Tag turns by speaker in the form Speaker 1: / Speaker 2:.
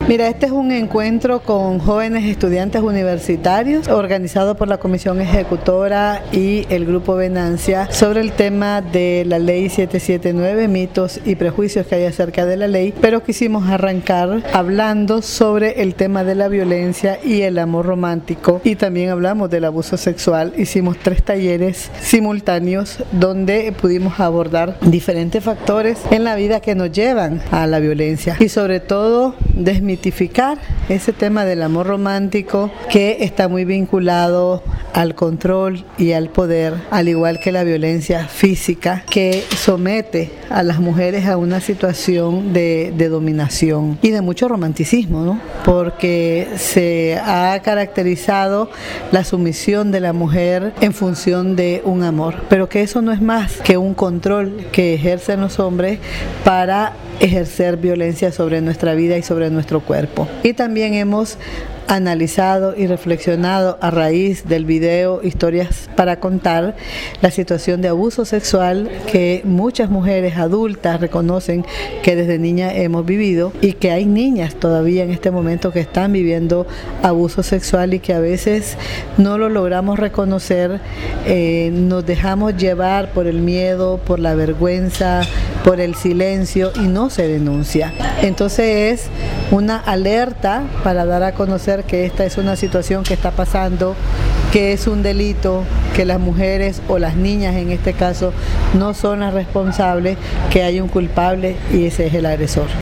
Speaker 1: Mira, este es un encuentro con jóvenes estudiantes universitarios organizado por la Comisión Ejecutora y el Grupo Venancia sobre el tema de la Ley 779, mitos y prejuicios que hay acerca de la ley, pero quisimos arrancar hablando sobre el tema de la violencia y el amor romántico, y también hablamos del abuso sexual. Hicimos 3 talleres simultáneos donde pudimos abordar diferentes factores en la vida que nos llevan a la violencia y sobre todo desmitificar ese tema del amor romántico que está muy vinculado al control y al poder, al igual que la violencia física que somete a las mujeres a una situación de dominación y de mucho romanticismo, ¿no? Porque se ha caracterizado la sumisión de la mujer en función de un amor, pero que eso no es más que un control que ejercen los hombres para ejercer violencia sobre nuestra vida y sobre nuestro cuerpo. Y también hemos analizado y reflexionado a raíz del video Historias para Contar la situación de abuso sexual que muchas mujeres adultas reconocen que desde niñas hemos vivido, y que hay niñas todavía en este momento que están viviendo abuso sexual y que a veces no lo logramos reconocer, nos dejamos llevar por el miedo, por la vergüenza, por el silencio, y no se denuncia. Entonces es una alerta para dar a conocer que esta es una situación que está pasando, que es un delito, que las mujeres o las niñas en este caso no son las responsables, que hay un culpable y ese es el agresor.